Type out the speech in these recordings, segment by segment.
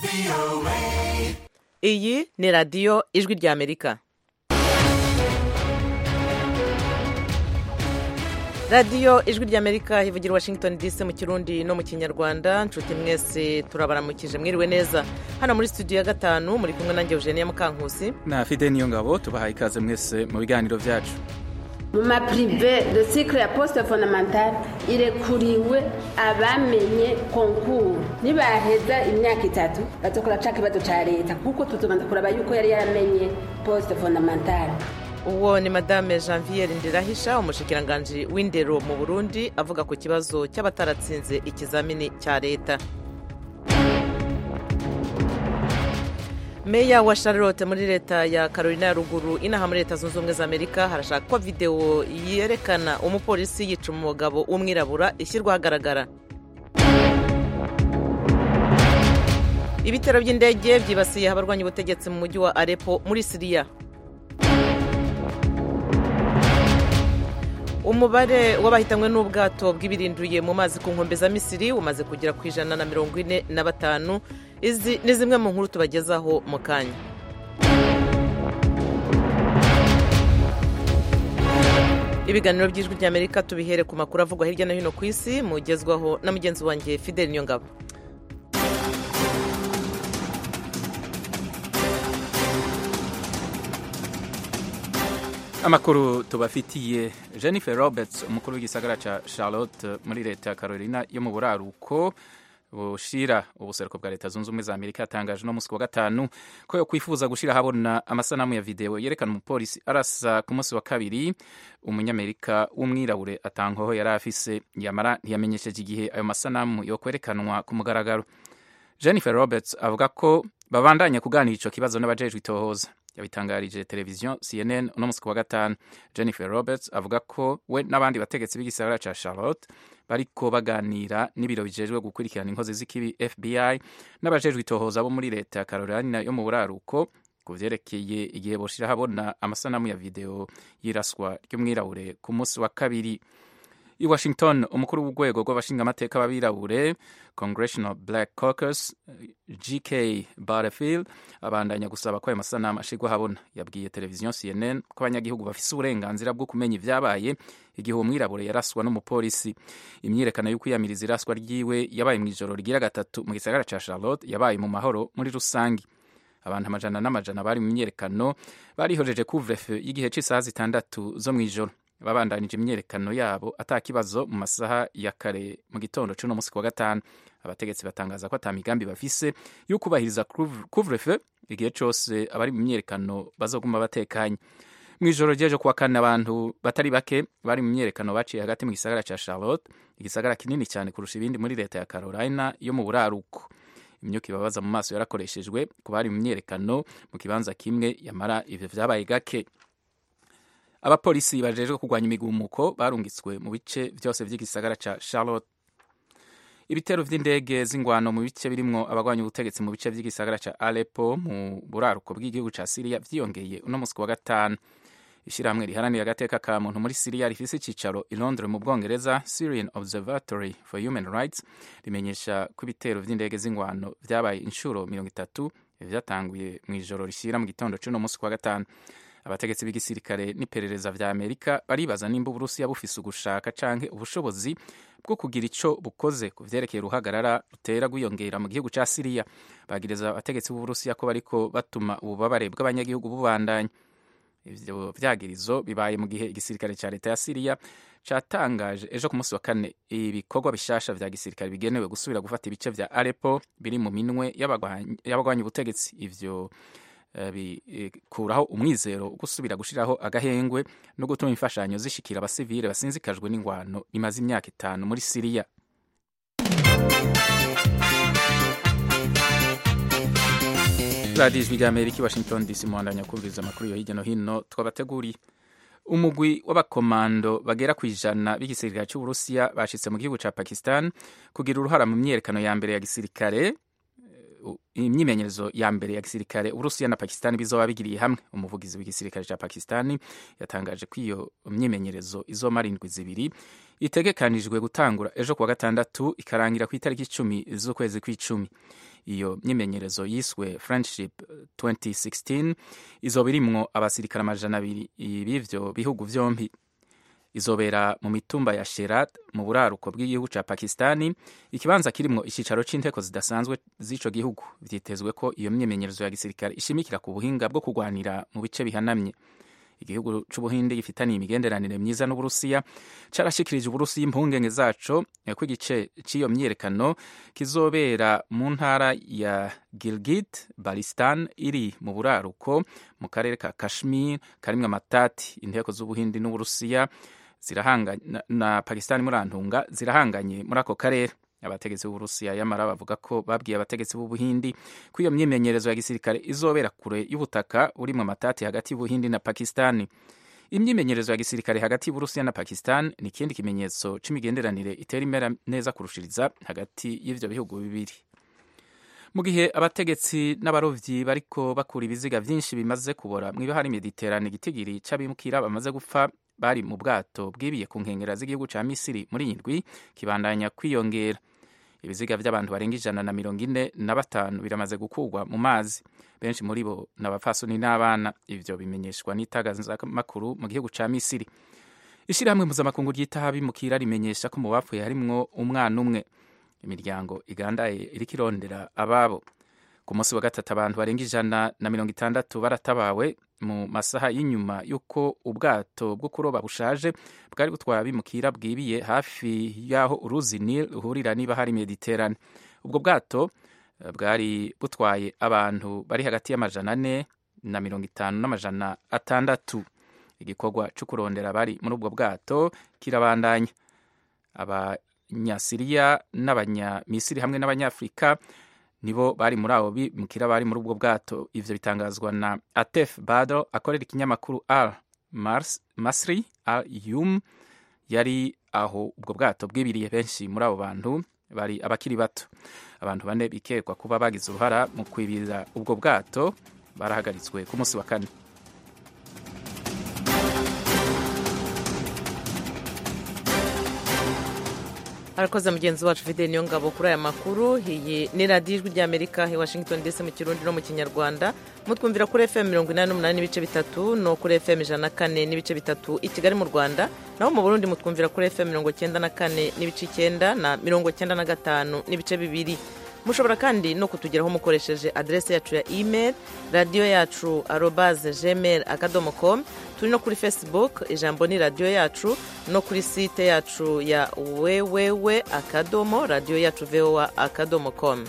Iyi ni radiyo ijwi ry'Amerika. radiyo ijwi ry'Amerika ivugira i Washington DC mu Kirundi no mu Kinyarwanda. Nshuti mwese turabaramukije, mwiriwe neza. Hano muri studio ya gatanu muri kumwe nanjye Eugenie Mukankusi na Fide Niyongabo. Tubahaye ikaze mwese mu biganiro byacu. Mu maprive de cycle ya poste fondamentale irekuriwe abamenye concours nibaheza imyaka 3 bazokora caka kibazo ca leta kuko tuzobanza kuraba yuko yari yaramenye poste fondamentale. Uwo ni Madame Janviere Ndirahisha, umushikiranganje w'indero mu Burundi, avuga ku kibazo cy'abataratsinze ikizamini cya leta. Meya wa Charlotte muri leta ya Carolina ya ruguru inaha muri leta zunze ubumwe za Amerika harashaka ko video yerekana umupolisi yica umugabo w'umwirabura ishyirwa ahagaragara. Ibitero by'indege byibasiye abarwanya ubutegetsi mu mujyi wa Aleppo muri Syria. Umubare w'abahitanwe n'ubwato bw'ibirinduye mu mazi ku nkombe za Misiri umaze kugera ku 145. Izi ni zimwe mu nkuru tubagezaho mu kanya. Ibiganiro by'ijwi ry'Amerika tubihere ku makuru avugwa hirya no hino ku isi, mugezwaho na mugenzi wanjye Fidel Niyongabo. Amakuru tubafitiye. Jennifer Roberts, umukuru w'igisagara ca Charlotte muri leta ya Carolina yo mu buraruko bushira ubuseruko bwa leta zunze ubumwe za Amerika, yatangaje no musi wa gatanu ko yo kwifuza gushira habona amasanamu ya video yerekana umupolisi arasa ku musi wa kabiri umunyamerika w'umwirabure atankoho yari afise, yamara ntiyamenyesheje igihe ayo masanamu yo kwerekanwa ku mugaragaro. Jennifer Roberts avuga ko babandanya kuganira ico kibazo n'abajejwe itohoza. Yabitangarije televiziyo CNN uno musi wa gatanu. Jennifer Roberts avuga ko we n'abandi bategetsi b'igisagara ca Charlotte bariko baganira n'ibiro bijejwe gukurikirana inkozi z'ikibi FBI n'abajejwe itohoza bo muri leta ya Carolina yo mu buraruko ku vyerekeye igihe boshira habona amasanamu ya video y'iraswa ry'umwirabure ku musi wa kabiri. I Washington, umukuru w'urwego rw'abashingamateka b'abirabure Congressional Black Caucus G.K. Butterfield abandanya gusaba ko ayo masanamu ashirwa habona. Yabwiye televiziyo CNN ko abanyagihugu bafise uburenganzira bwo kumenya ivyabaye igihe uwo mwirabure yaraswa n'umupolisi. Imyiyerekano y'uko yamiriza iraswa ryiwe yabaye mw'ijoro rigira gatatu mu gisagara ca Charlotte yabaye mu mahoro muri rusangi. Abantu amajana n'amajana bari mu myiyerekano barihojeje couvre-feu y'igihe c'isaha 6 zo mw'ijoro. Babandanije imyerekano yabo atakibazo mu masaha ya kare mu gitondo c'uno musi wa gatanu. Abategetsi batangaza ko atamigambi bafise yo kubahiriza couvre-feu igihe cose abari mu myerekano bazoguma batekanye. Mw'ijoro ryejo kuwa kane abantu batari bake bari mu myerekano baciye hagati mu gisagara ca Charlotte, igisagara kinini cyane kurusha ibindi muri leta ya Carolina yo mu buraruko. Imyuka ibabaza mu maso yarakoreshejwe ku bari mu myerekano mu kibanza kimwe, yamara ivyo vyabaye gake. Abapolisi bajejwe kurwanya imigumuko barungitswe mu bice byose by'igisagara ca Charlotte. Ibitero vy'indege z'ingwano mu bice birimwo abagwanya ubutegetsi mu bice by'igisagara ca Aleppo mu buraruko bw'igihugu ca Syria vyiyongeye uno musi wa gatanu. Ishirahamwe riharanira agateka ka muntu muri Syria rifise icicaro i Londres mu Bwongereza, Syrian Observatory for Human Rights, rimenyesha ko ibitero vy'indege z'ingwano vyabaye inshuro 30 vyatanguye mw'ijoro rishira mu gitondo c'uno musi wa gatanu. Abategetsi b'igisirikare n'iperereza vya Amerika baribaza nimba Uburusiya bufise ugushaka canke ubushobozi bwo kugira ico bukoze ku vyerekeye uruhagarara rutera gwiyongera mu gihugu ca Syria. Bagiriza abategetsi b'Uburusiya ko bariko batuma ububabare bw'abanyagihugu bubandanya. Ivyo vyagirizo bibaye mu gihe igisirikare ca leta ya Syria catangaje ejo ku musi wa kane ibikorwa bishasha vya gisirikare bigenewe gusubira gufata ibice vya Aleppo biri mu minwe y'abagwanya ubutegetsi. Ivyo bikuraho umwizero gusubira gushiraho agahengwe no gutuma imfashanyo zishikira abasivile basinzikajwe n'ingwano imaze imyaka 5 muri Syria. Radio Ijwi ry'Amerika, Washington DC, muhandanya kumviriza amakuru yo hirya no hino twabateguriye. Umugwi w'abakomando bagera ku 100 b'igisirikare cy'Uburusiya bashitse mu gihugu ca Pakistan kugira uruhara mu myerekano ya mbere ya gisirikare imyimenyerezo ya mbere ya gisirikare Uburusiya na Pakistani bizoba bigiriye hamwe. Umuvugizi w'igisirikare ca Pakistani yatangaje ko iyo myimenyerezo izomara indwi zibiri itegekanijwe gutangura ejo kuwa gatandatu ikarangira ku itariki 10 z'ukwezi kw'icumi. Iyo myimenyerezo yiswe Friendship 2016 izoba irimwo abasirikare amajana abiri b'ivyo bihugu vyompi. Izobera mu mitumba ya Sherat mu buraruko bw'igihugu ca Pakistani, ikibanza kirimwo icicaro c'inteko zidasanzwe z'ico gihugu. Vyitezwe ko iyo myimenyerezo ya gisirikare ishimikira ku buhinga bwo kurwanira mu bice bihanamye. Igihugu c'Ubuhindi gifitaniye imigenderanire myiza n'Uburusiya carashikirije Uburusiya impungenge zaco ko igice c'iyo myiyerekano kizobera mu ntara ya Gilgit Baltistan iri mu buraruko mu karere ka Kashmir karimwe amatati. Inteko z'Ubuhindi n'Uburusiya na Pakistani murantunga zirahanganye muri ako karere. Abategetsi b'Uburusiya yamara bavuga ko babwiye abategetsi b'Ubuhindi ko iyo myimenyerezo ya gisirikare izobera kure y'ubutaka burimwo amatati hagati y'Ubuhindi na Pakistani. Imyimenyerezo ya gisirikare hagati y'Uburusiya na Pakistani ni ikindi kimenyetso c'imigenderanire itera imera neza kurushiriza hagati y'ivyo bihugu bibiri. Mu gihe abategetsi n'abarovyi bariko bakura ibiziga vyinshi bimaze kubora mw'ibahari Mediterane, igitigiri c'abimukira bamaze gupfa bari mu bwato bwibiye ku nkengera z'igihugu ca Misiri muri indwi kibandanya kwiyongera. Ibiziga vy'abantu barenga 145 biramaze gukurwa mu mazi, benshi muri bo n'abapfasoni n'abana. Ivyo bimenyeshwa n'itangazamakuru mu gihugu ca Misiri. Ishirahamwe mpuzamakungu ryitaho abimukira rimenyesha ko mu bapfuye harimwo umwana umwe. Imiryango igandaye iriko irondera ababo. Ku munsi wa gatatu abantu barenga 160 baratabawe mu masaha y'inyuma y'uko ubwato bwo kuroba bushaje bwari butwara abimukira bwibiye hafi y'aho uruzi Nile uhurira n'ibahari Mediterane. Ubwo bwato bwari butwaye abantu bari hagati y'amajana 450 n'amajana 600. Igikorwa cyo kurondera bari muri ubwo bwato kirabandanya. Abanyasiriya n'abanyamisiri hamwe n'abanyafrika nibo bari muri abo bimukira bari muri ubwo bwato. Ivyo bitangazwa na Atef Badr akorera ikinyamakuru Al Masri Al Yum yari aho ubwo bwato bwibiriye. Benshi muri abo bantu bari abakiri bato. Abantu bane bikekwa kuba bagize uruhara mu kwibira ubwo bwato barahagaritswe ku munsi wa kane. Arakoze mugenzi wacu Fidel Niyongabo kuri aya makuru. Iyi ni radiyo Ijwi ry'Amerika i Washington DC mu Kirundi no mu Kinyarwanda. Mutwumvira kuri FM 88 n'ibice bitatu no kuri FM 104 n'ibice bitatu i Kigali mu Rwanda. Naho mu Burundi mutwumvira kuri FM 94 n'ibice 9 na 95 n'ibice bibiri. Mushobora kandi no kutugeraho mukoresheje adresse yacu ya email radio.yacu@gmail.com. Turi no kuri Facebook ijambo ni radio yacu, no kuri site yacu ya www.radioyacu.voa.com.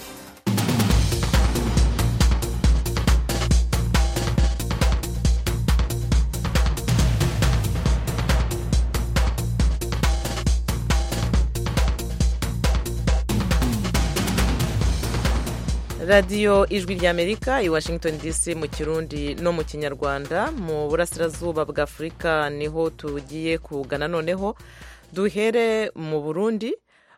radiyo Ijwi ry'Amerika i Washington DC mu Kirundi no mu Kinyarwanda. Mu burasirazuba bwa Afurika niho tugiye kugana noneho. Duhere mu Burundi.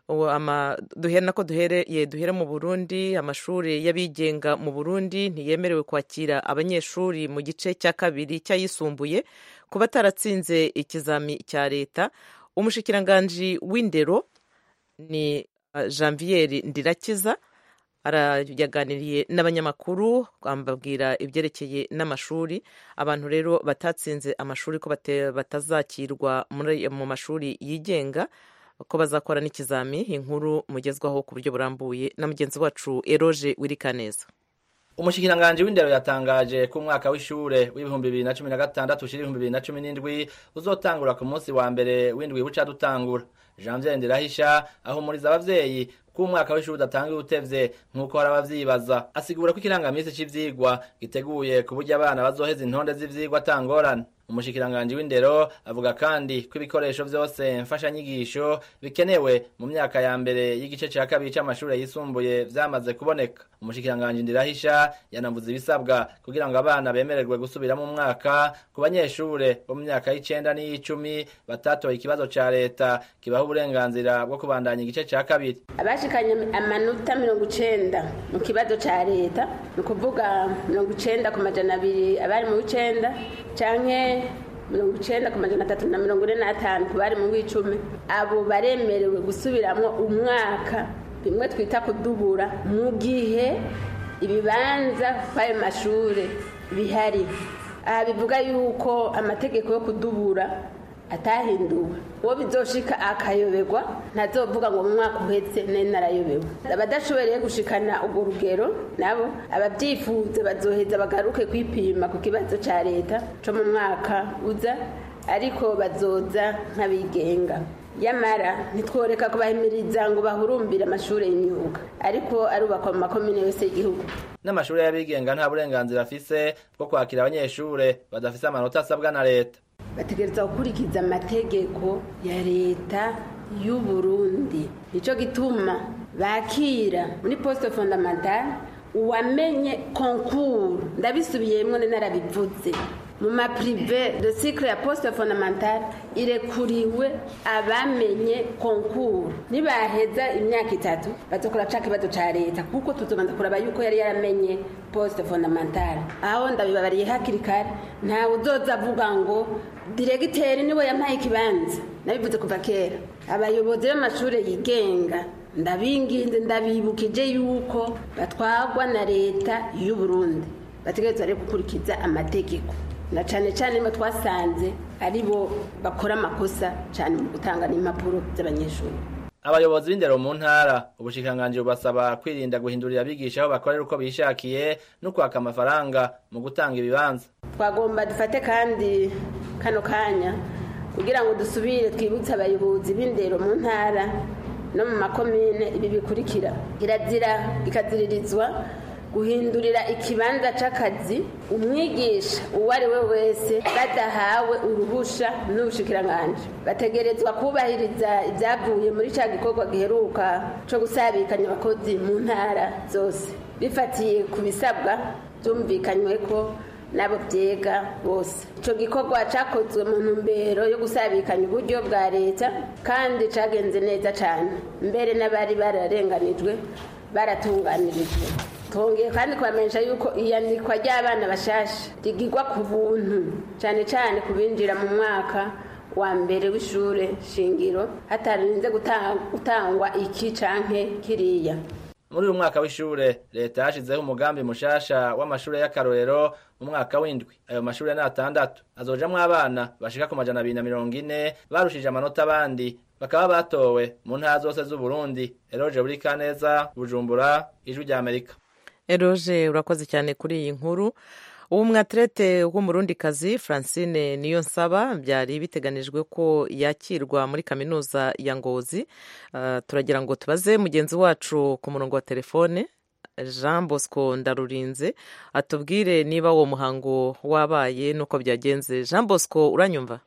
Duhere mu Burundi. Amashuri y'abigenga mu Burundi ntiyemerewe kwakira abanyeshuri mu gice cya kabiri cyayisumbuye kuba taratsinze ikizami cya leta. Umushikiranganji w'indero ni Janvier Ndirakiza yaganiriye n'abanyamakuru bambabwira ibyerekeye n'amashuri. Abantu rero batatsinze amashuri ko batazakirwa mu mashuri yigenga, ko bazakora n'ikizami. Inkuru mugezwaho ku buryo burambuye na mugenzi wacu Eroge Wirikaneza. Umushikiranganji w'indero yatangaje ko umwaka w'ishure w'ibihumbi 2016 ushira 2017 uzotangura ku munsi wa mbere w'indwi buca dutangura. Janvier Ndirahisha aho muri z'abavyeyi ko umwaka w'ishure udatanga utevye nkuko hari abavyibaza. Asigura ko ikirangamisi c'ivyigwa giteguye ku buryo abana bazoheza intonde z'ivyigwa tangorana. umushikiranganji w'indero avuga kandi ko ibikoresho vyose mfashanyigisho bikenewe mu myaka ya mbere y'igice ca kabiri c'amashure yisumbuye vyamaze kuboneka. Umushikiranganji Ndirahisha yanavuze ibisabwa kugira ngo abana bemererwe gusubira mu mwaka ku banyeshure bo mu myaka y'icenda n'iy'icumi batatoye ikibazo ca leta kibaha uburenganzira bwo kubandanya igice ca kabiri. Abashikanye amanota 90 mu kibazo ca leta ni kuvuga 90 ku majana 200 abari mu w'icenda canke 90 ku majana 345 ku bari mu w'icumi, abo baremerewe gusubiramwo umwaka, bimwe twita kudubura, mu gihe ibibanza kw'ayo mashure bihari. Aha bivuga yuko amategeko yo kudubura atahinduwe. Uwo bizoshika akayoberwa ntazovuga ngo mu mwaka uhetse nari narayobewe. Abadashoboreye gushikana urwo rugero nabo abavyifuza bazoheza bagaruke kwipima ku kibazo ca leta co mu mwaka uza, ariko bazoza nk'abigenga. Yamara ntitworeka kubahimiriza ngo bahurumbire amashure y'imyuga, ariko arubakwa mu makomine yose y'igihugu. N'amashure y'abigenga nta burenganzira afise bwo kwakira abanyeshure badafise amanota asabwa na leta. Bategereza gukurikiza amategeko ya leta y'u Burundi. Nico gituma bakira muri poste fondamentale uwamenye concours, ndabisubiyemwo narabivuze, mu ma privé de cycle ya poste fondamentale irekuriwe abamenye concours. Nibaheza imyaka 3 bazokora ca kibazo ca leta, kuko tuzobanza kuraba yuko yari yaramenye poste fondamentale. Aho ndabibabariye hakiri kare, nta uzoza avuga ngo diregiteri niwe yampaye ikibanza. Nabivuze kuva kera. Abayobozi b'amashure yigenga ndabinginze ndabibukije yuko batwagwa na leta y'u Burundi, bategerezwa rero gukurikiza amategeko, na cane cane mo twasanze ari bo bakora amakosa cane mu gutanga n'impapuro z'abanyeshuri. Abayobozi b'indero mu ntara ubushikiranganji bubasaba kwirinda guhindurira abigisha aho bakorera uko bishakiye no kwaka amafaranga mu gutanga ibibanza. Twagomba dufate kandi kano kanya kugira ngo dusubire twibutse abayobozi b'indero mu ntara no mu makomine ibi bikurikira: kirazira ikaziririzwa guhindurira ikibanza c'akazi umwigisha uwo ari we wese badahawe uruhusha n'ubushikiranganji. Bategerezwa kubahiriza ibyavuye muri ca gikorwa giheruka co gusabikanya abakozi mu ntara zose, bifatiye ku bisabwa byumvikanywe ko nabo byega bose. Ico gikorwa cakozwe mu ntumbero yo gusabikanya uburyo bwa leta kandi cagenze neza cane, mbere n'abari bararenganijwe baratunganirijwe. Twongeye kandi kubamenyesha yuko iyandikwa ry'abana bashasha rigirwa ku buntu, cane cane kubinjira mu mwaka wa mbere w'ishure shingiro, hatarinze gutangwa iki canke kiriya. Muri uyu mwaka w'ishure leta yashizeho umugambi mushasha w'amashure y'akarorero mu mwaka w'indwi. Ayo mashure ni 6 azojamwo abana bashika ku majana 240 barushije amanota abandi, bakaba batowe mu ntara zose z'u Burundi. Eroje Burikaneza, Bujumbura, Ijwi rya Amerika. Eroje, urakoze cyane kuri iyi nkuru. Ubu mwatrete w'umurundikazi Francine Niyonsaba byari biteganijwe ko yakirwa muri kaminuza ya Ngozi. Turagira ngo tubaze mugenzi wacu ku murongo wa telefone Jean Bosco Ndarurinze atubwire niba uwo muhango wabaye nuko byagenze. Jean Bosco, uranyumva?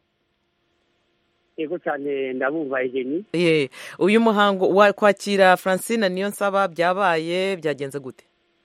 Yego cyane ndabumva Egeni. Uyu muhango wa kwakira Francine Niyonsaba byabaye byagenze gute?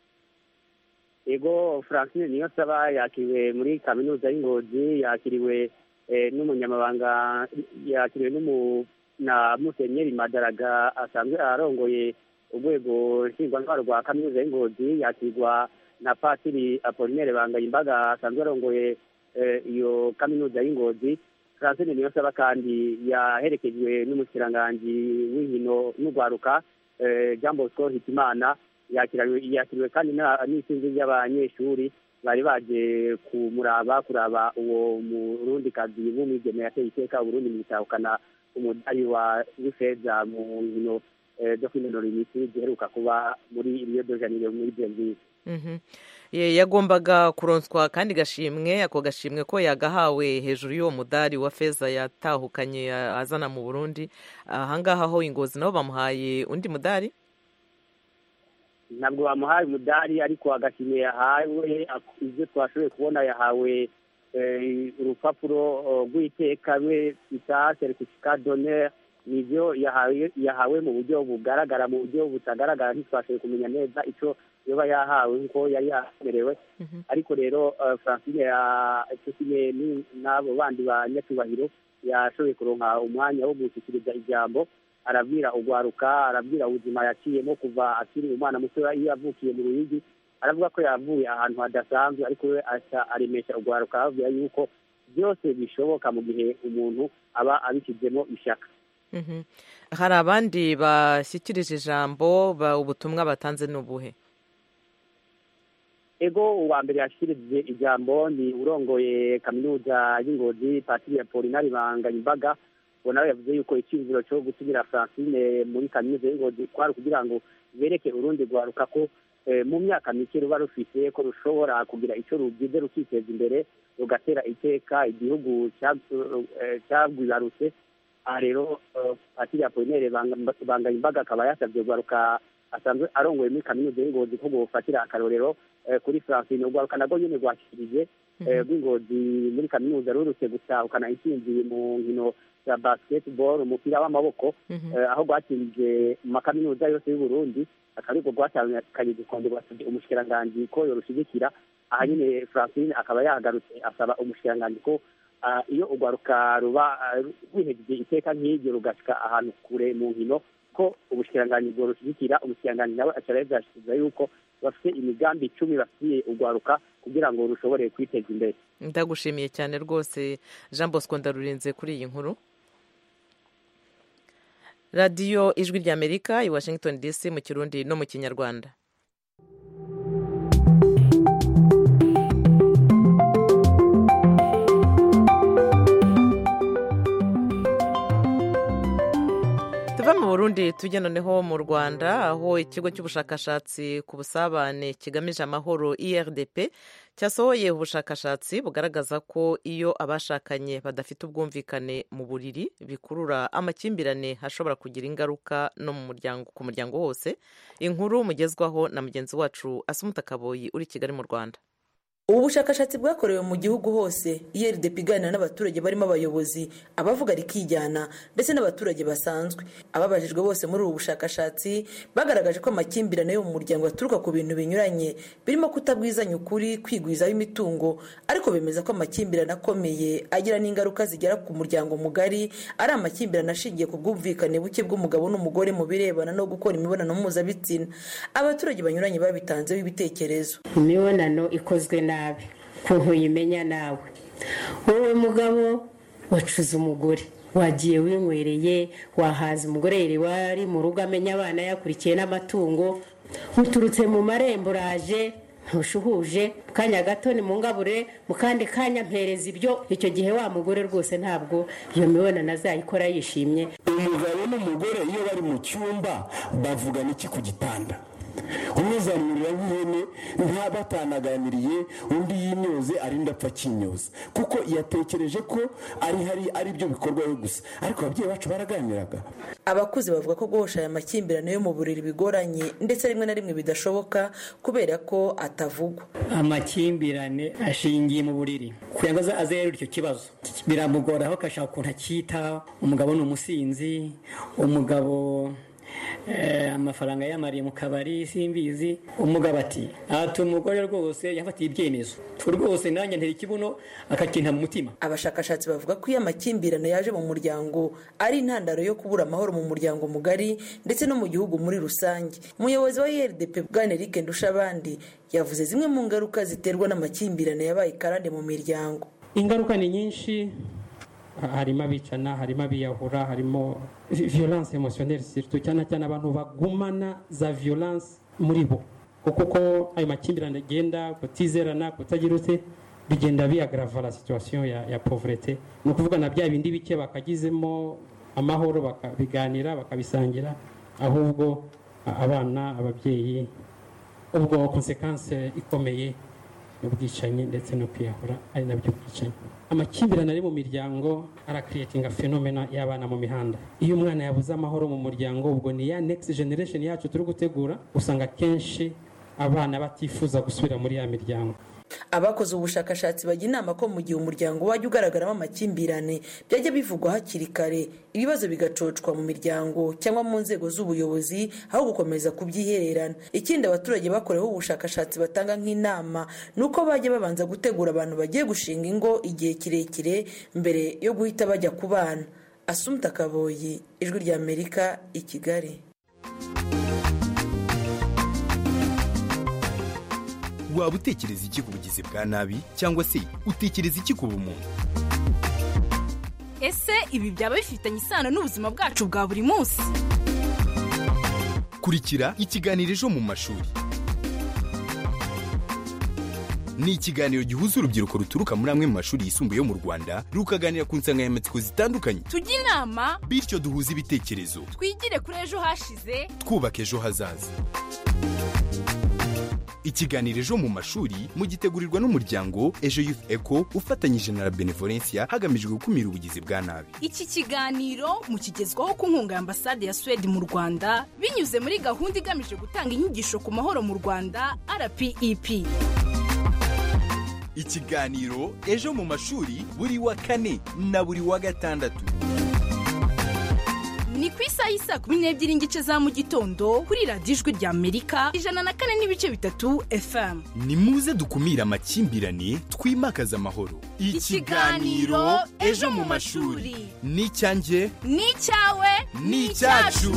Yego, Francine Niyonsaba yakiriwe muri kaminuza y'Ingozi, yakiriwe n'umunyamabanga, yakiriwe na Musenyeri Madaraga asanzwe arongoye urwego nshingwantwaro rwa kaminuza y'Ingozi, yakirwa na Patiri Apollinaire Bangayimbaga asanzwe arongoye iyo kaminuza y'Ingozi. Francine Niyonsaba kandi yaherekejwe n'umushikiranganji w'inkino n'urwaruka Jean Bosco Hitimana. Yakiriwe kandi n'isinzi ry'abanyeshuri bari baje kuraba uwo murundikazi w'umwigeme yateye iteka Burundi mu gutahukana umudari w'ifeza mu nkino zo kwinonora imitsi ziheruka kuba muri Rio de Janeiro muri Brazil. Yagombaga kuronswa kandi gashimwe, ako gashimwe ko yagahawe hejuru y'uwo mudari wa feza yatahukanye azana mu Burundi. Ahangaha ho Ingozi nabo bamuhaye undi mudari? Ntabwo bamuhaye umudari, ariko agashimwe yahawe, ibyo twashoboye kubona yahawe urupapuro rw'iteka rwe bita certificat d'honneur nivyo yahawe mu buryo bugaragara, mu buryo butagaragara ntitwashoboye kumenya neza ico yoba yahawe nkuko yari yamerewe. Ariko rero Francine yatumye n'abo bandi ba nyakubahiro yashoboye kuronka umwanya wo gushyikiriza ijambo, arabwira ugwaruka, arabwira ubuzima yaciyemo kuva akiri umwana muto iyo yavukiye mu Ruyigi. Aravuga ko yavuye ahantu hadasanzwe, ariko we aremesha ugwaruka avuga yuko byose bishoboka mu gihe umuntu aba abishyizemo ishaka. Hari abandi bashyikirije ijambo, ubutumwa batanze n'ubuhe? Ego uwa mbere yashyikirije ijambo ni urongoye kaminuza y'Ingozi Patiri Apolinari Banganyimbaga. Nawe yavuze yuko icyizero cyo gusubira Francine muri kaminuza y'Ingozi kwari kugira ngo bereke urundi rwaruka ko mu myaka mike ruba rufite ko rushobora kugira icyo rugize rukiteza imbere, rugatera iteka igihugu cyagwibarutse. Aha rero Patiri Apolinari Banganyimbaga akaba yasabye urwaruka asanzwe arongoye muri kaminuza y'Ingozi ko gufatira akarorero kuri Francine. Urwaruka nabwo nyine rwashyikirije rw'Ingozi muri kaminuza rurutse gutahukana intsinzi mu nkino za basketball, umupira w'amaboko, aho rwatsinze mu makaminuza yose y'u Burundi. Akariko rwatahukanye igikombe, rwasabye umushikiranganji ko yorushigikira. Aha nyine Francine akaba yahagarutse asaba umushikiranganji ko iyo urwaruka ruba rwihejeje iteka nk'iryo rugashika ahantu kure mu nkino ko ubushikiranganji bworushyigikira. Umushikiranganji nawe acara yavyashyikiza yuko bafite imigambi 10 bafitiye urwaruka kugira ngo rushobore kwiteza imbere. Ndagushimiye cyane rwose Jean Bosco Ndarurinze kuri iyi nkuru. Radio Ijwi ry'Amerika i Washington DC mu Kirundi no mu Kinyarwanda. Tuva mu Burundi tujya noneho mu Rwanda, aho ikigo cy'ubushakashatsi ku busabane kigamije amahoro IRDP cyasohoye ubushakashatsi bugaragaza ko iyo abashakanye badafite ubwumvikane mu buriri bikurura amakimbirane hashobora kugira ingaruka no mu muryango, ku muryango wose. Inkuru mugezwaho na mugenzi wacu Asumuta Kaboyi uri Kigali mu Rwanda. Ubu bushakashatsi bwakorewe mu gihugu hose, IRDP iganira n'abaturage barimo abayobozi, abavuga rikijyana ndetse n'abaturage basanzwe. Ababajijwe bose muri ubu bushakashatsi bagaragaje ko amakimbirane yo mu muryango aturuka ku bintu binyuranye, birimo kutabwizanya ukuri, kwigwizaho imitungo, ariko bemeza ko amakimbirane akomeye agira n'ingaruka zigera ku muryango mugari, ari amakimbirane ashingiye ku bwumvikane buke bw'umugabo n'umugore mu birebana no gukora imibonano mpuzabitsina. Abaturage banyuranye babitanzeho ibitekerezo. Imibonano ikozwe nabi kuntu yimenya nawe, wowe mugabo wacuze umugore, wagiye winywereye, wahaza umugore yari wari mu rugo amenya abana yakurikiye n'amatungo, uturutse mu marembo uraje ntushuhuje, kanya gato ni mu ngabure, mu kandi kanya mpereza ibyo. Icyo gihe wa mugore rwose ntabwo iyo mibonano azayikora yishimye. Umugabo n'umugore iyo bari mu cyumba bavugana iki ku gitanda? Umwe zamurira nk'ihene ntabatanaganiriye, undi yinyoze arinda apfa kinyoza, kuko yatekereje ko ari byo bikorwa we gusa, ariko ababyeyi bacu baraganiraga. Abakuze bavuga ko guhosha aya makimbirane yo mu buriri bigoranye, ndetse rimwe na rimwe bidashoboka kubera ko atavugwa. Amakimbirane ashingiye mu buriri, kugira ngo azere icyo kibazo biramugora, aho kashaka ukuntu akita. Umugabo ni umusinzi, umugabo amafaranga yamariye mu kabari simbizi, umugabo ati umugore rwose yafatiye ibyemezo rwose nanjye ntera ikibuno akakinta mu mutima. Abashakashatsi bavuga ko iyo amakimbirane yaje mu muryango ari intandaro yo kubura amahoro mu muryango mugari ndetse no mu gihugu muri rusange. Umuyobozi wa IRDP Bwana Eric Ndushabandi yavuze zimwe mu ngaruka ziterwa n'amakimbirane yabaye karande mu miryango. Ingaruka ni nyinshi, harimo abicana, harimo abiyahura, harimo violence emotionnelle, surtout cyane abantu bagumana za violence muri bo, kuko ayo makimbirane agenda kutizerana, kutagirutse, bigenda biagrava la situation ya pauvreté. Ni ukuvuga na bya bindi bike bakagizemo amahoro bakabiganira bakabisangira, ahubwo abana, ababyeyi, ubwo consequence ikomeye ubwicanyi ndetse no kwiyahura ari nabyo bwicanyi. Amakimbirane ari mu miryango arakreatinga phenomena y'abana mu mihanda. Iyo umwana yabuze amahoro mu muryango, ubwo ni ya next generation yacu turi gutegura, usanga kenshi abana batifuza gusubira muri ya miryango. abakoze ubushakashatsi bajya inama ko mu gihe umuryango wajya ugaragaramo amakimbirane byajya bivugwa hakiri kare ibibazo bigacocwa mu miryango cyangwa mu nzego z'ubuyobozi aho gukomeza kubyihererana. Ikindi abaturage bakoreweho ubushakashatsi batanga nk'inama ni uko bajya babanza gutegura abantu bagiye gushinga ingo igihe kirekire mbere yo guhita bajya ku bana. Assumpta Kaboyi, Ijwi ry'Amerika, i Kigali. Waba utekereza iki ku bugizi bwa nabi cyangwa se utekereza iki ku bumuntu? Ese ibi byaba bifitanye isano n'ubuzima bwacu bwa buri munsi? Kurikira ikiganiro Ejo mu mashuri. Ni ikiganiro gihuza urubyiruko ruturuka muri amwe mu mashuri yisumbuye yo mu Rwanda rukaganira ku nsanganyamatsiko zitandukanye. Tujye inama bityo duhuze ibitekerezo. Twigire kuri ejo hashize, twubaka ejo hazaza. Ikiganiro Ejo mu mashuri mugitegurirwa n'umuryango Ejo Youth Eco ufatanyije na Benevolencia hagamijwe gukumira ubugizi bwa nabi. Iki kiganiro mukigezwaho ku nkunga ya Ambasade ya Sweden mu Rwanda binyuze muri gahunda igamije gutanga inyigisho ku mahoro mu Rwanda RPEP. Ikiganiro Ejo mu mashuri buri wa kane na buri wa gatandatu. Ni ku isaha y'isa 12:00 za mu gitondo kuri Radio Ijwi ry'Amerika 104.3 FM. Ni muze dukumira amakimbirane twimakaza amahoro. Ikiganiro Ejo mu mashuri ni cyanjye, ni cyawe, ni cyacu.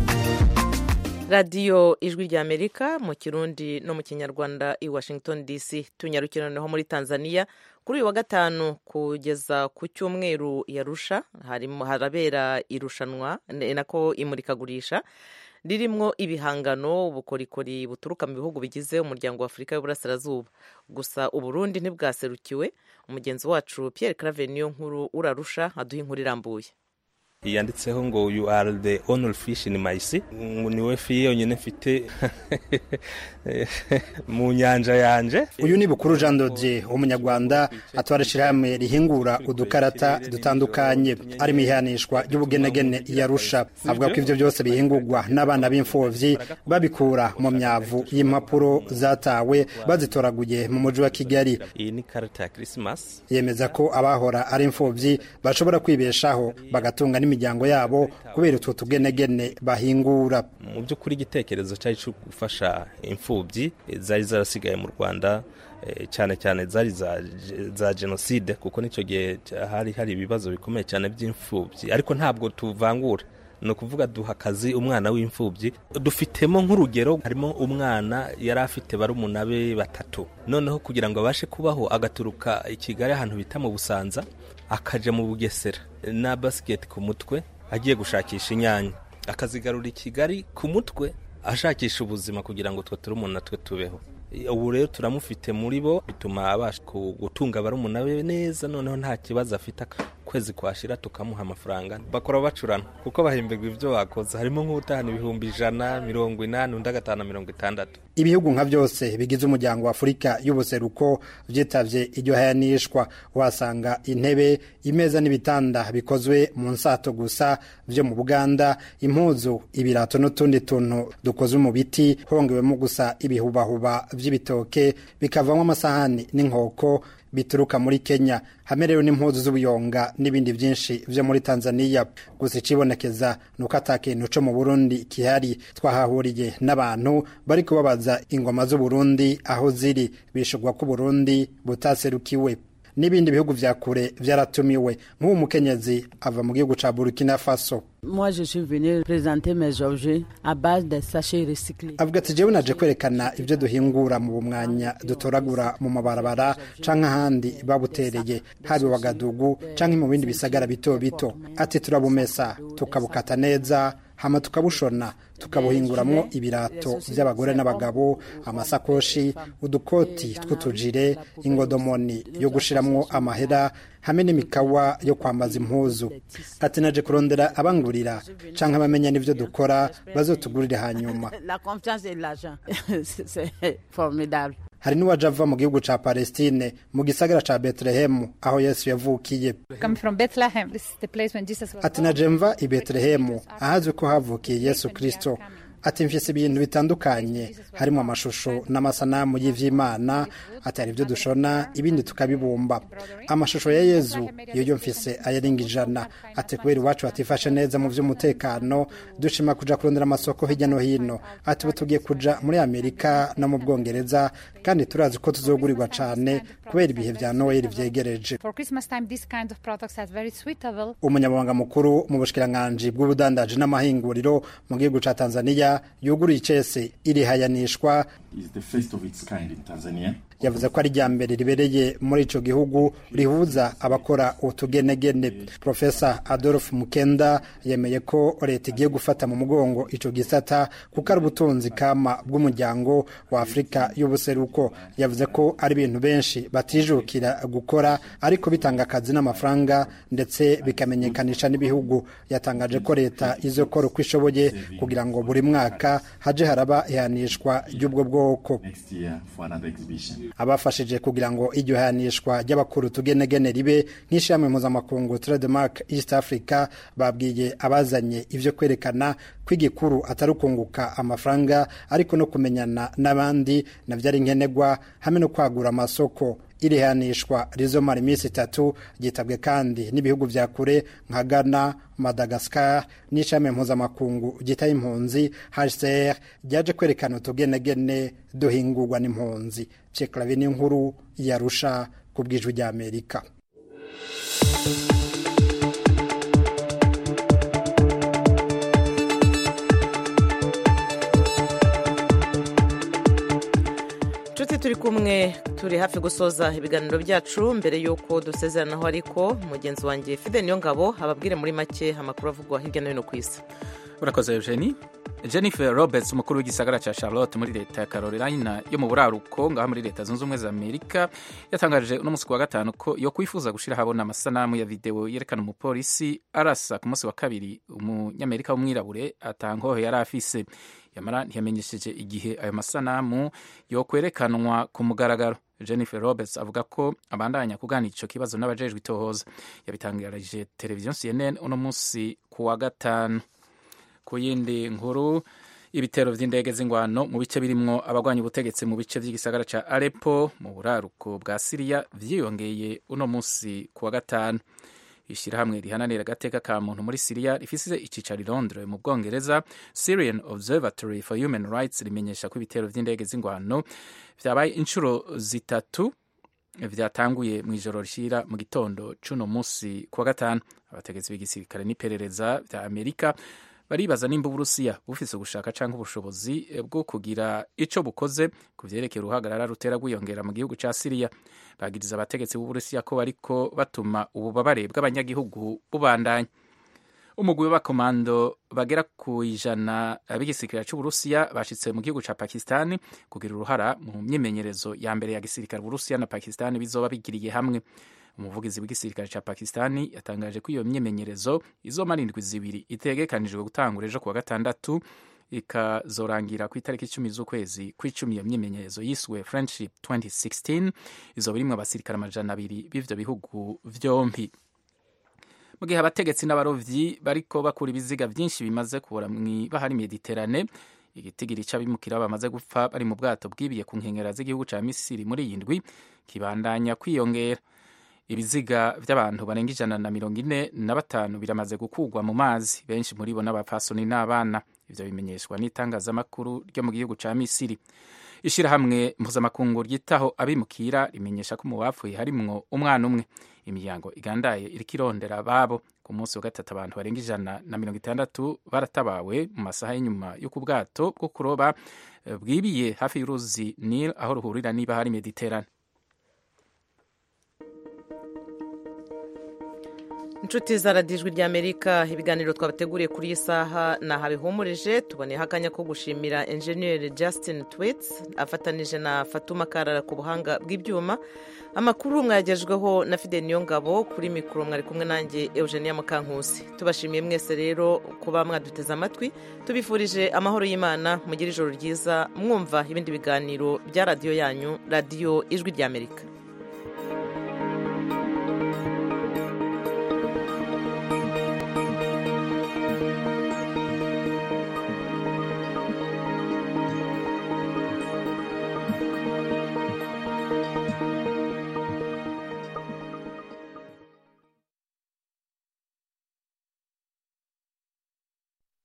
radiyo Ijwi ry'Amerika mu Kirundi no mu Kinyarwanda i Washington DC. Tunyarukira noneho muri Tanzania kuri uyu wa gatanu kugeza ku cyumweru yarusha harabera irushanwa nako imurikagurisha ririmo ibihangano ubukorikori buturuka mu bihugu bigize umuryango wa Afurika y'Uburasirazuba. Gusa Uburundi ntibwaserukiwe. Umugenzi wacu Pierre Claver Niyonkuru urarusha aduha inkuru irambuye. Yanditseho ngo you are the only fish in my sea. Niwe fi yonyine mfite mu nyanja yanje. Uyu ni Bukuru Jean Dodier umunyarwanda atwara shirahamwe rihingura udukarata dutandukanye ari mihanishwa ry'ubugenegene yarusha. Avuga ko ivyo byose bihingurwa n'abana b'imfuvyi babikura mu myavu y'impapuro zatawe bazitoraguye mu mujyi wa Kigali. Iyi ni karata ya Christmas. Yemeza ko abahora ari imfuvyi bashobora kwibeshaho bagatunga imiryango yabo kubera utwo tugenegene bahingura. Mu by'ukuri igitekerezo cyari cyo gufasha imfubyi zari zarasigaye mu Rwanda cyane cyane zari za genocide kuko nicyo gihe hari ibibazo bikomeye cyane by'imfubyi ariko ntabwo tuvangura. No kuvuga duha akazi umwana w'imfubyi dufitemo nk'urugero harimo umwana yari afite barumuna be 3 noneho kugira ngo abashe kubaho agaturuka i Kigali ahantu bita mu Busanza akaje mu Bugesera na basket ku mutwe agiye gushakisha inyanya akazigarura i Kigali ku mutwe ashakisha ubuzima kugira ngo twe turumuna twe tubeho. Ubu rero turamufite muri bo bituma abasha gutunga barumuna be neza noneho nta kibazo afite kwezi kwashira tukamuha amafaranga bakora bacurana kuko bahimbirwa ivyo bakoze harimo nk'utahana 180 undi agatana 60. Ibihugu nka byose bigize umuryango wa Afurika y'Ubuseruko vyitavye iryo hayanishwa wasanga intebe imeza n'ibitanda bikozwe mu nsato gusa vyo mu Buganda, impuzu, ibirato n'utundi tuntu dukozwe mu biti hongewemo gusa ibihubahuba vy'ibitoke bikavamo amasahani n'inkoko bituruka muri Kenya, hamerewe n'impuzu z'ubuyonga n'ibindi byinshi vyo muri Tanzania. Gusa ikibonekeza nuko atakintu cyo mu Burundi kihari. Twahahuriye n'abantu bari kubabaza ingoma z'u Burundi aho ziri bishogwa ko Burundi butaserukiwe. N'ibindi bihugu vya kure vyaratumiwe nk'uwo mukenyezi ava mu gihugu ca Burkina Faso. Moi je suis venu présenter mes objets à base de sachets recyclés. Avuga ati jewe naje kwerekana ivyo duhingura mu bumwanya dutoragura mu mabarabara canke ahandi babutereye hari Wagadugu canke mu bindi bisagara bito bito. Ati turabumesa tukabukata neza hama tukabushona tukabuhinguramwo ibirato by'abagore n'abagabo, amasakoshi, udukoti tw'utujire, ingodomoni yo gushiramwo amahera hamwe n'imikawa yo kwambaza impuzu. Ati naje kurondera abangurira canke abamenya n'ivyo dukora bazotugurire hanyuma. La confiance et l'argent c'est formidable. Hari n'uwaje ava mu gihugu ca Palestine mu gisagara ca Bethlehem aho Yesu yavukiye. Come from Bethlehem. This is the place when Jesus was. Ati naje mva i Bethlehem ahazwe ko havukiye Yesu Kristo. ati mfise ibintu bitandukanye harimo amashusho n'amasanamu y'ivy'Imana atari byo dushona ibindi tukabibumba. Amashusho ya Yezu yo mfise ayarenga 100 ati kubera iwacu atifashe neza mu vy'umutekano dushima kuja kurondera amasoko hirya no hino ati tugiye kuja muri Amerika no mu Bwongereza kandi turazi ko tuzogurirwa cane kubera ibihe vya Noel vyegereje. Umunyamabanga mukuru mu bushikiranganje bw'ubudandaji n'amahinguriro mu gihugu ca Tanzania yuguruye icese iri hayanishwa yavuze ko ari rya mbere ribereye muri ico gihugu rihuza abakora utugenegene. Professor Adolf Mukenda yemeye ko leta igiye gufata mu mugongo ico gisata kuko ari ubutunzi kama bw'umuryango wa Afrika y'ubuseruko. Yavuze ko ari ibintu benshi batijukira gukora ariko bitanga akazi n'amafaranga ndetse bikamenyekanisha n'ibihugu. Yatangaje ko leta izokora uko ishoboye kugira ngo buri mwaka haje haraba ihanishwa ry'ubwo bwoko. Abafashije kugira ngo iryo hanishwa ry'abakuru tugenegene ribe nk'ishamwe mpuzamakungu Trademark East Africa babwiye abazanye ivyo kwerekana kw'igikuru atari ukunguka amafaranga ariko no kumenyana n'abandi navyari nkenegwa hamwe no kwagura amasoko. Iri hanishwa rizomara iminsi 3 gitabwe kandi n'ibihugu vya kure nka Ghana, Madagascar n'ishami mpuzamakungu gitaye impunzi HCR ryaje kwerekana utugenegene duhingurwa n'impunzi. Ceklavin inkuru yarusha kubwijwe rya Amerika. turi kumwe turi hafi gusoza ibiganiro byacu mbere yuko dusezeranaho ariko mugenzi wanjye Fide Niyongabo ababwire muri make amakuru avugwa hirya no hino ku isi. Urakoze Eugenie. Jennifer Roberts umukuru w'igisagara ca Charlotte muri leta ya Carolina yo mu buraruko ngaha muri leta zunze ubumwe za Amerika yatangaje uno musi wa gatanu ko yo kwifuza gushira habona amasanamu ya video yerekana umupolisi arasa ku musi wa kabiri umunyamerika w'umwirabure atankoho yari afise. Yamara ntiyamenyesheje igihe ayo masanamu yo kwerekanwa ku mugaragaro. Jennifer Roberts avuga ko abandanya kuganira ico kibazo n'abajejwe itohoza. Yabitangarije televiziyo CNN uno musi ku wa gatanu. Ku yindi nkuru, ibitero vy'indege z'ingwano mu bice birimwo abagwanya ubutegetsi mu bice vy'igisagara ca Aleppo mu buraruko bwa Syria vyiyongeye uno musi ku wa gatanu. Ishirahamwe rihananira agateka ka muntu muri Syria rifise icicaro i Londres mu Bwongereza, Syrian Observatory for Human Rights rimenyesha ko ibitero vy'indege z'ingwano vyabaye inshuro zitatu vyatanguye mw'ijoro rishira mu gitondo c'uno musi ku wa gatanu. Abategetsi b'igisirikare n'iperereza vya Amerika baribaza nimba Uburusiya bufise ugushaka canke ubushobozi bwo kugira ico bukoze ku vyerekeye uruhagarara rutera rwiyongera mu gihugu ca Syria. Bagiriza abategetsi b'Uburusiya ko bariko batuma ububabare bw'abanyagihugu bubandanya. Umugwi w'abakomando bagera ku 100 b'igisirikare c'Uburusiya bashitse mu gihugu ca Pakistan kugira uruhara mu myimenyerezo ya mbere ya gisirikare Uburusiya na Pakistan bizoba bigiriye hamwe. Umuvugizi w'igisirikare ca Pakistani yatangaje ko iyo myimenyerezo izomara 7 indwi itegekanijwe gutangura ejo kuwa gatandatu ikazorangira ku itariki 10 z'ukwezi kw'icumi. Iyo myimenyerezo yiswe Friendship 2016 izoba irimwo abasirikare 200 b'ivyo bihugu vyompi. Mu gihe abategetsi n'abarovyi bariko bakura ibiziga vyinshi bimaze kubora mw'ibahari Mediterane, igitigiri c'abimukira bamaze gupfa bari mu bwato bwibiye ku nkengera z'igihugu ca Misiri muri iyi ndwi kibandanya kwiyongera. Ibiziga vy'abantu barenga 145 biramaze gukugwa mu mazi, benshi muri bo n'abapfasoni n'abana. Ivyo bimenyeshwa n'itangazamakuru ryo mu gihugu ca Misiri. Ishirahamwe mpuzamakungu ryitaho abimukira rimenyesha ko mu bapfuye harimwo umwana umwe. Imiryango igandaye iriko irondera ababo. Ku munsi wa gatatu abantu barenga 160 baratabawe mu masaha y'inyuma yo ku bwato bwo kuroba bwibiye hafi y'uruzi Nile aho ruhurira n'ibahari Mediterane. Inshuti zaradijwe rya Amerika, ibiganiro twabateguriye kuri iyi saha naha bihumurije. Tuboneye hakanya ko gushimira Engineer Justin Twits afatanije na Fatuma Karara ku buhanga bw'ibyuma. Amakuru mwagejweho na Fide Niyongabo, kuri mikoro mwari kumwe nanjye Eugenia Mukankusi. Tubashimiye mwese rero kuba mwaduteze amatwi. Tubifurije amahoro y'Imana, mugire ijoro ryiza mwumva ibindi biganiro bya radio yanyu, Radio Ijwi rya Amerika.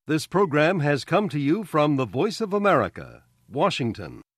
This program has come to you from the Voice of America, Washington.